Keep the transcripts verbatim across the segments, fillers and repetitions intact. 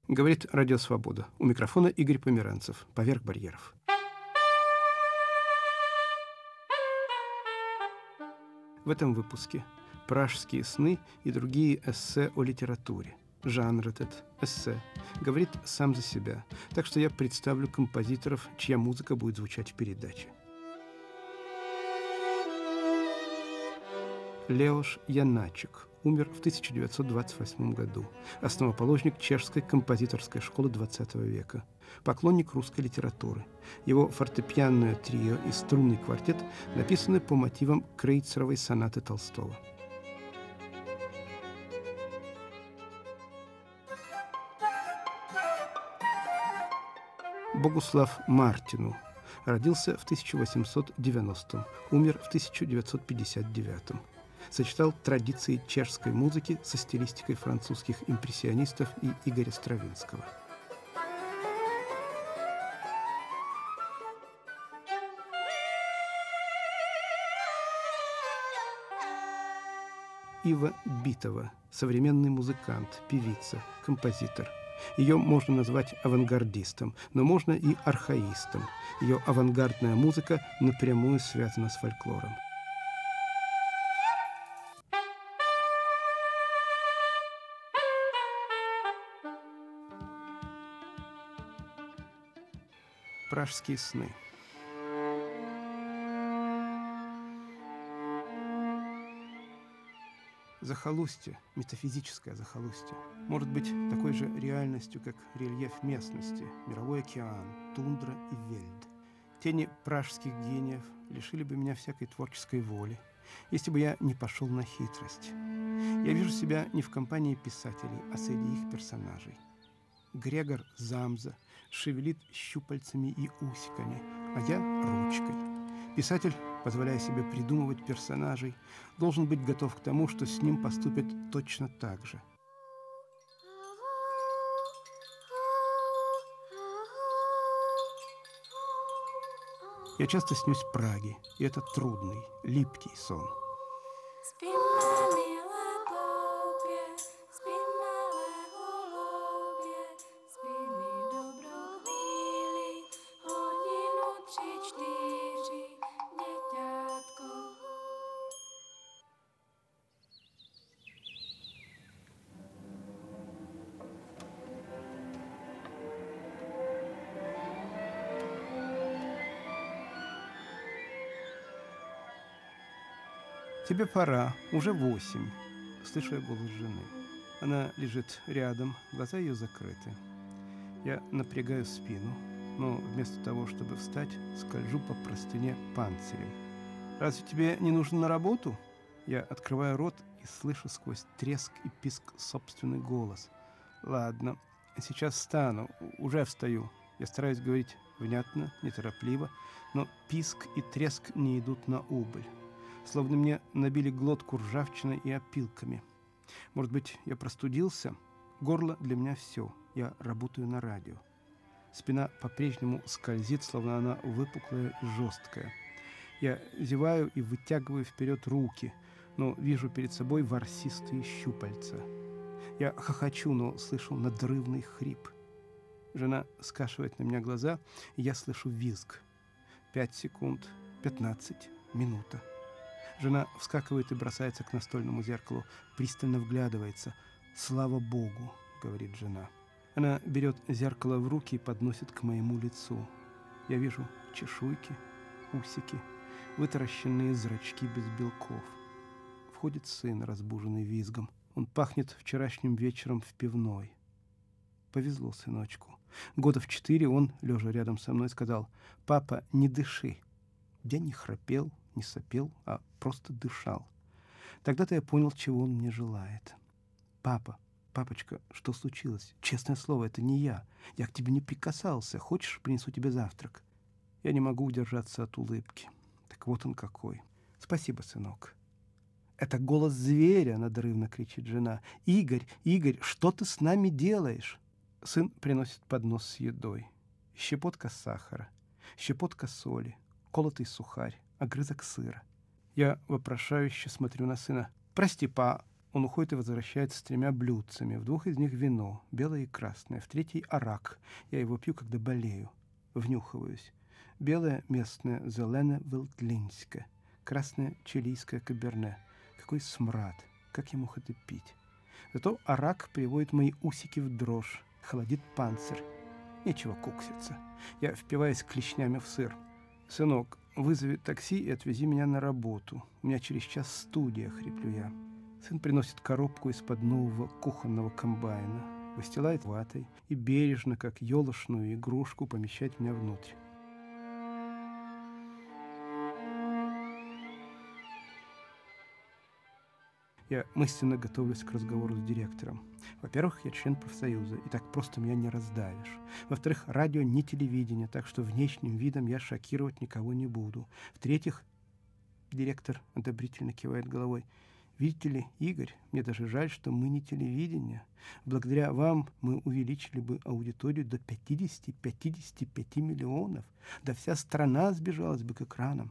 Говорит Радио Свобода. У микрофона Игорь Померанцев. Поверх барьеров. В этом выпуске «Пражские сны» и другие эссе о литературе. Жанр этот, эссе, говорит сам за себя. Так что я представлю композиторов, чья музыка будет звучать в передаче. Леош Яначек умер в тысяча девятьсот двадцать восьмом году. Основоположник чешской композиторской школы двадцатого века. Поклонник русской литературы. Его фортепианное трио и струнный квартет написаны по мотивам Крейцеровой сонаты Толстого. Богуслав Мартину родился в тысяча восемьсот девяностом, умер в тысяча девятьсот пятьдесят девятом. Сочетал традиции чешской музыки со стилистикой французских импрессионистов и Игоря Стравинского. Ива Битова, современный музыкант, певица, композитор. Ее можно назвать авангардистом, но можно и архаистом. Ее авангардная музыка напрямую связана с фольклором. «Пражские сны». Захолустье, метафизическое захолустье, может быть такой же реальностью, как рельеф местности, мировой океан, тундра и вельд. Тени пражских гениев лишили бы меня всякой творческой воли, если бы я не пошел на хитрость. Я вижу себя не в компании писателей, а среди их персонажей. Грегор Замза шевелит щупальцами и усиками, а я ручкой. Писатель, позволяя себе придумывать персонажей, должен быть готов к тому, что с ним поступят точно так же. Я часто снюсь в Праге, и это трудный, липкий сон. «Тебе пора, уже восемь», — слышу я голос жены. Она лежит рядом, глаза ее закрыты. Я напрягаю спину, но вместо того, чтобы встать, скольжу по простыне панцирем. «Разве тебе не нужно на работу?» Я открываю рот и слышу сквозь треск и писк собственный голос. «Ладно, сейчас встану, уже встаю». Я стараюсь говорить внятно, неторопливо, но писк и треск не идут на убыль. Словно мне набили глотку ржавчиной и опилками. Может быть, я простудился? Горло для меня все. Я работаю на радио. Спина по-прежнему скользит, словно она выпуклая и жесткая. Я зеваю и вытягиваю вперед руки, но вижу перед собой ворсистые щупальца. Я хохочу, но слышу надрывный хрип. Жена скашивает на меня глаза, и я слышу визг. Пять секунд, пятнадцать, минута. Жена вскакивает и бросается к настольному зеркалу, пристально вглядывается. «Слава Богу!» — говорит жена. Она берет зеркало в руки и подносит к моему лицу. Я вижу чешуйки, усики, вытаращенные зрачки без белков. Входит сын, разбуженный визгом. Он пахнет вчерашним вечером в пивной. Повезло сыночку. Года в четыре он, лежа рядом со мной, сказал: «Папа, не дыши». Я не храпел, не сопел, а просто дышал. Тогда-то я понял, чего он мне желает. «Папа, папочка, что случилось? Честное слово, это не я. Я к тебе не прикасался. Хочешь, принесу тебе завтрак?» Я не могу удержаться от улыбки. Так вот он какой. «Спасибо, сынок». «Это голос зверя!» — надрывно кричит жена. «Игорь, Игорь, что ты с нами делаешь?» Сын приносит поднос с едой. Щепотка сахара, щепотка соли, колотый сухарь, огрызок сыра. Я вопрошающе смотрю на сына. «Прости, па». он уходит и возвращается с тремя блюдцами. В двух из них вино, белое и красное. В третьей арак. Я его пью, когда болею. Внюхиваюсь. Белое местное зелене велтлинське. Красное чилийское каберне. Какой смрад. Как я мог это пить? Зато арак приводит мои усики в дрожь. Холодит панцирь. Нечего кукситься. Я впиваюсь клешнями в сыр. «Сынок, вызови такси и отвези меня на работу. У меня через час студия», — хриплю я. Сын приносит коробку из-под нового кухонного комбайна, выстилает ватой и бережно, как елошную игрушку, помещает меня внутрь. Я мысленно готовлюсь к разговору с директором. Во-первых, я член профсоюза, и так просто меня не раздавишь. Во-вторых, радио не телевидение, так что внешним видом я шокировать никого не буду. В-третьих, директор одобрительно кивает головой. Видите ли, Игорь, мне даже жаль, что мы не телевидение. Благодаря вам мы увеличили бы аудиторию до пятидесяти-пятидесяти пяти миллионов. Да вся страна сбежалась бы к экранам.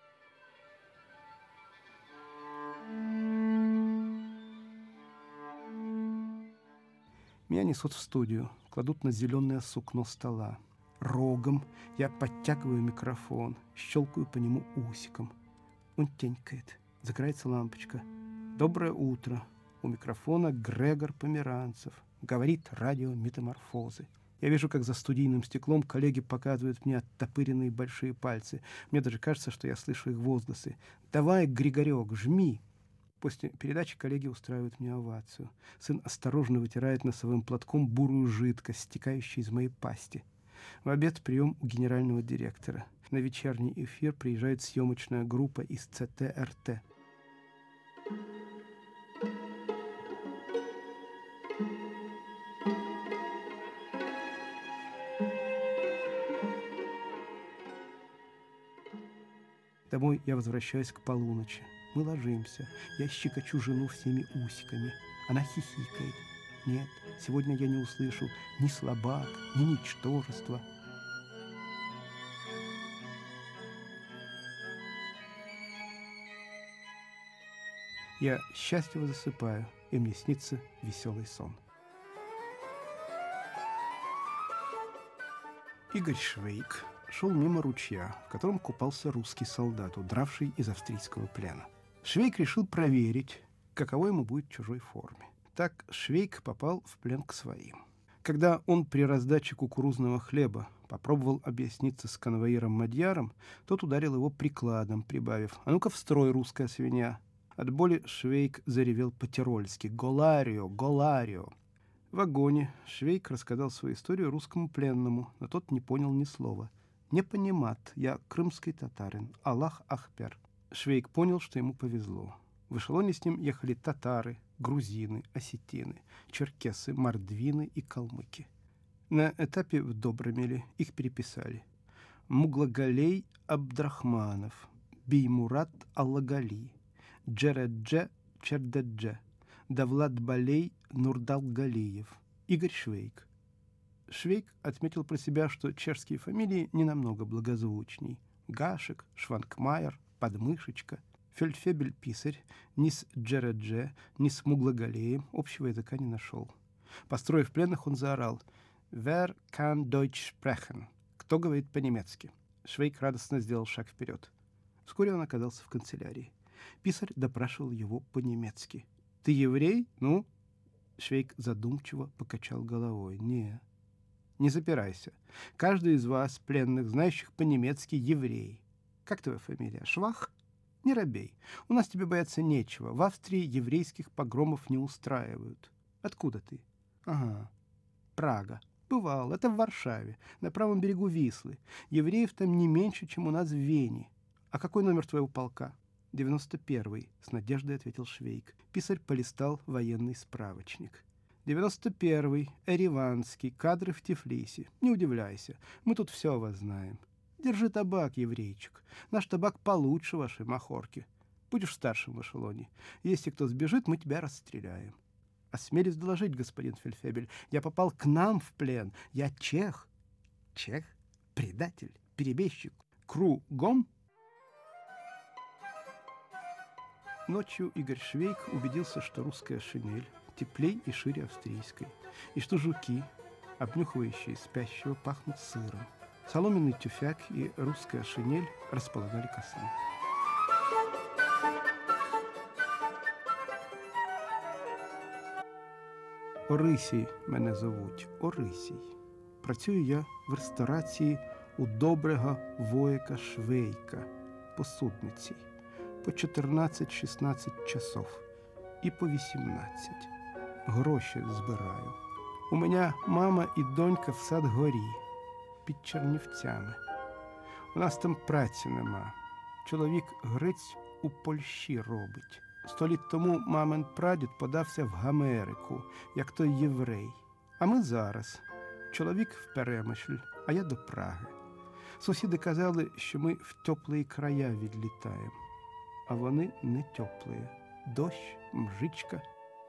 Меня несут в студию, кладут на зеленое сукно стола. Рогом я подтягиваю микрофон, щелкаю по нему усиком. Он тенькает, загорается лампочка. «Доброе утро!» У микрофона Грегор Померанцев. Говорит радио «Метаморфозы». Я вижу, как за студийным стеклом коллеги показывают мне оттопыренные большие пальцы. Мне даже кажется, что я слышу их возгласы. «Давай, Григорек, жми!» После передачи коллеги устраивают мне овацию. Сын осторожно вытирает носовым платком бурую жидкость, стекающую из моей пасти. В обед прием у генерального директора. На вечерний эфир приезжает съемочная группа из цэ тэ эр тэ. Домой я возвращаюсь к полуночи. Мы ложимся. Я щекочу жену всеми усиками. Она хихикает. Нет, сегодня я не услышу ни слабак, ни ничтожество. Я счастливо засыпаю, и мне снится веселый сон. Игорь Швейк шел мимо ручья, в котором купался русский солдат, удравший из австрийского плена. Швейк решил проверить, каково ему будет в чужой форме. Так Швейк попал в плен к своим. Когда он при раздаче кукурузного хлеба попробовал объясниться с конвоиром Мадьяром, тот ударил его прикладом, прибавив: «А ну-ка в строй, русская свинья!» От боли Швейк заревел по-тирольски: «Голарио! Голарио!» В вагоне Швейк рассказал свою историю русскому пленному, но тот не понял ни слова. «Не понимат, я крымский татарин, Аллах Ахпер». Швейк понял, что ему повезло. В эшелоне с ним ехали татары, грузины, осетины, черкесы, мордвины и калмыки. На этапе в Добромеле их переписали: Муглагалей Абдрахманов, Беймурат Аллагали, Джередже Чердедже, Давлат Балей Нурдалгалиев, Игорь Швейк. Швейк отметил про себя, что чешские фамилии не намного благозвучней. Гашек, Шванкмайер, Подмышечка. Фельдфебель-писарь ни с Джередже, ни с Муглагалеем общего языка не нашел. Построив пленных, он заорал: «Wer kann Deutsch sprechen?» «Кто говорит по-немецки?» Швейк радостно сделал шаг вперед. Вскоре он оказался в канцелярии. Писарь допрашивал его по-немецки. «Ты еврей? Ну?» Швейк задумчиво покачал головой. «Не, не запирайся. Каждый из вас, пленных, знающих по-немецки, еврей. Как твоя фамилия? Швах? Не робей. У нас тебе бояться нечего. В Австрии еврейских погромов не устраивают. Откуда ты?» «Ага, Прага. Бывал. Это в Варшаве, на правом берегу Вислы. Евреев там не меньше, чем у нас в Вене. А какой номер твоего полка?» «девяносто первый», — с надеждой ответил Швейк. Писарь полистал военный справочник. «девяносто первый, Эреванский, кадры в Тифлисе. Не удивляйся, мы тут все о вас знаем. Держи табак, еврейчик. Наш табак получше вашей махорки. Будешь старшим в эшелоне. Если кто сбежит, мы тебя расстреляем». «Осмелюсь доложить, господин фельдфебель, я попал к нам в плен. Я чех». «Чех? Предатель? Перебежчик? Кругом?» Ночью Игорь Швейк убедился, что русская шинель теплей и шире австрийской, и что жуки, обнюхивающие спящего, пахнут сыром. Соломенный тюфяк и русская шинель располагали ко сну. Орисій мене зовуть, Орисій. Працюю я в ресторації у доброго вояка Швейка, посудниці, по чотирнадцять-шістнадцять часов і по вісімнадцять. Гроші збираю. У мене мама і донька в Садгорі, під Чернівцями. У нас там праці нема. Чоловік грець у Польщі робить. Сто літ тому мамин прадід подався в Америку, як той єврей. А ми зараз. Чоловік в Перемишль, а я до Праги. Сусіди казали, що ми в теплі края відлітаємо. А вони не теплі. Дощ, мжичка.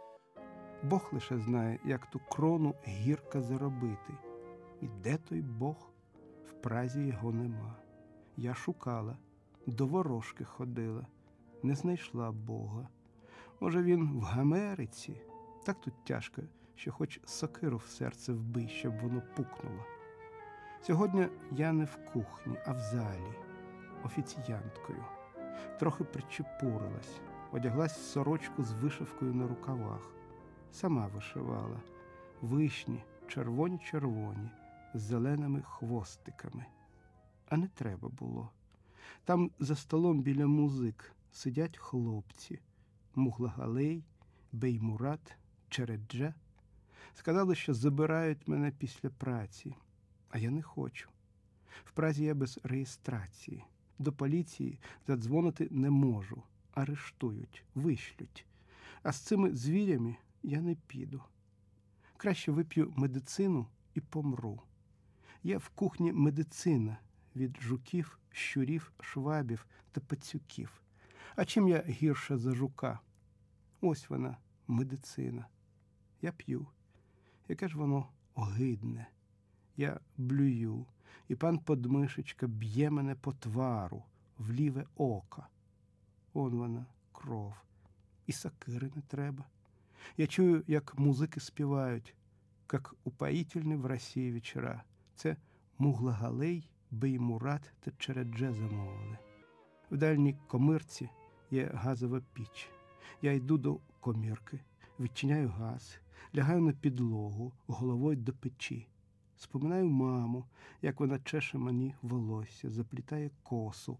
Бог лише знає, як ту крону гірко заробити. І де той Бог? В Празі його нема. Я шукала, до ворожки ходила, не знайшла Бога. Може, він в Гамериці? Так тут тяжко, що хоч сокиру в серце вбий, щоб воно пукнуло. Сьогодні я не в кухні, а в залі, офіціянткою. Трохи причепурилась, одяглась в сорочку з вишивкою на рукавах. Сама вишивала. Вишні, червоні-червоні, з зеленими хвостиками. А не треба було. Там за столом біля музик сидять хлопці. Муглагалей, Беймурат, Череджа. Сказали, що забирають мене після праці. А я не хочу. В Празі я без реєстрації. До поліції задзвонити не можу. Арештують, вишлють. А з цими звірями я не піду. Краще вип'ю медицину і помру. Є в кухні медицина від жуків, щурів, швабів та пацюків. А чим я гірша за жука? Ось вона, медицина. Я п'ю. Яке ж воно огидне. Я блюю, і пан Подмишечка б'є мене по твару, в ліве око. Он вона, кров. І сокири не треба. Я чую, як музики співають, як упоїтельні в Росії вечора. Це Муглагалей, Беймурат та Чередже замовили. В дальній комірці є газова піч. Я йду до комірки, відчиняю газ, лягаю на підлогу, головою до печі. Споминаю маму, як вона чеше мені волосся, заплітає косу.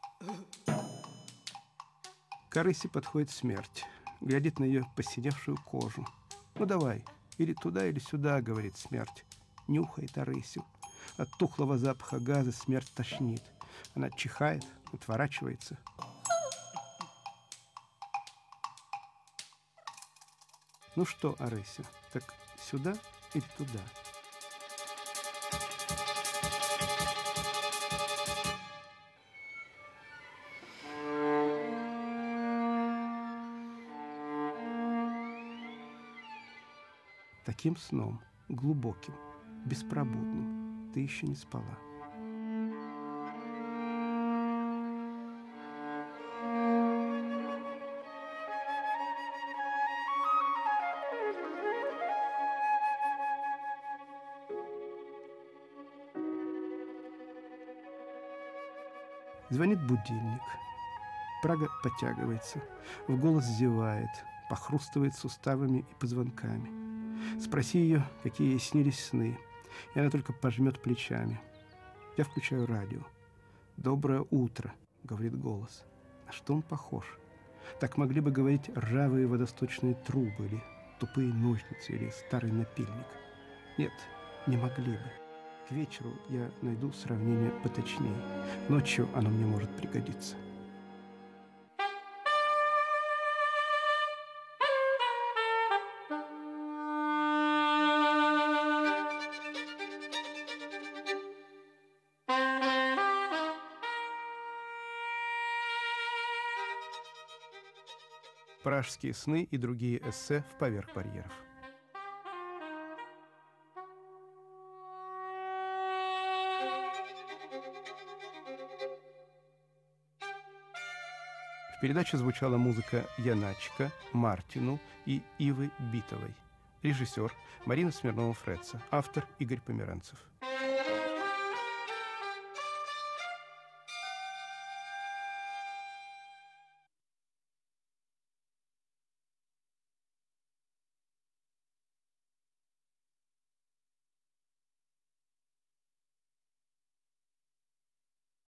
К Орысе подходит смерть, глядит на ее посиневшую кожу. «Ну давай, или туда, или сюда», — говорит смерть. Нюхает Орысю. От тухлого запаха газа смерть тошнит. Она чихает, отворачивается. «Ну что, Орыся, так сюда или туда?» Таким сном, глубоким, беспробудным, ты еще не спала. Звонит будильник. Прага подтягивается, в голос зевает, похрустывает суставами и позвонками. Спроси ее, какие ей снились сны, и она только пожмет плечами. Я включаю радио. «Доброе утро», — говорит голос. На что он похож? Так могли бы говорить ржавые водосточные трубы, или тупые ножницы, или старый напильник. Нет, не могли бы. К вечеру я найду сравнение поточнее. Ночью оно мне может пригодиться. Пражские сны и другие эссе в «Поверх барьеров». В передаче звучала музыка Яначка, Мартину и Ивы Битовой. Режиссер Марина Смирнова-Фреца. Автор Игорь Померанцев.